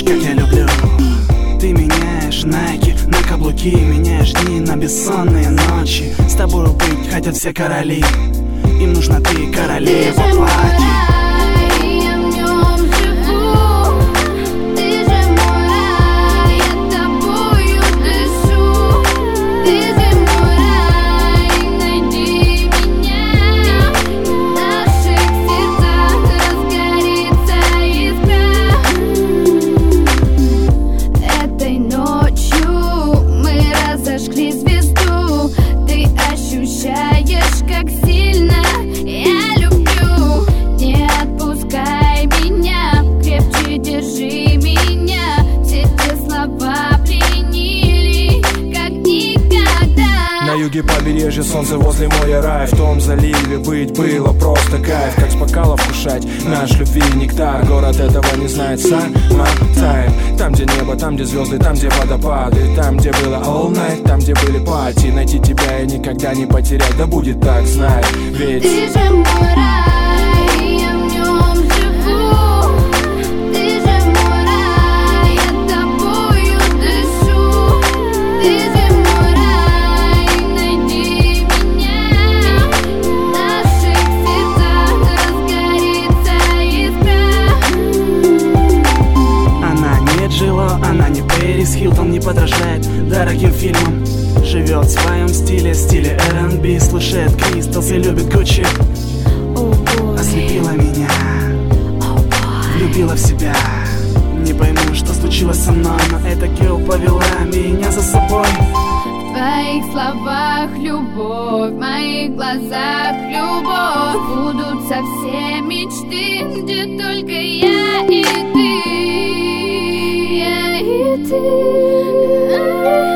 как я люблю. Ты меняешь Nike на каблуки, меняешь дни на бессонные ночи. С тобой быть хотят все короли, им нужна ты, королева платья. На юге побережья солнце возле моря рай. В том заливе быть было просто кайф. Как с бокала вкушать наш любви нектар. Город этого не знает, summertime. Там, где небо, там, где звезды, там, где водопады. Там, где было all night, там, где были пати. Найти тебя и никогда не потерять, да будет так, знай. Ведь ты же мой рай, я в нем живу. Ты же мой рай, я тобою дышу. Ты же мой рай, найди меня. В наших сердцах разгорится искра. Она не Джило, она не Пэрис Хилтон, не подражает дорогим фильмам. Живет в своем стиле, стиле R&B. Слышит Кристалс и любит Гуччи. Ослепила меня, влюбила в себя. Не пойму, что случилось со мной, но эта girl повела меня за собой. В твоих словах любовь, в моих глазах любовь. Будутся все мечты, где только я и ты. Я и ты.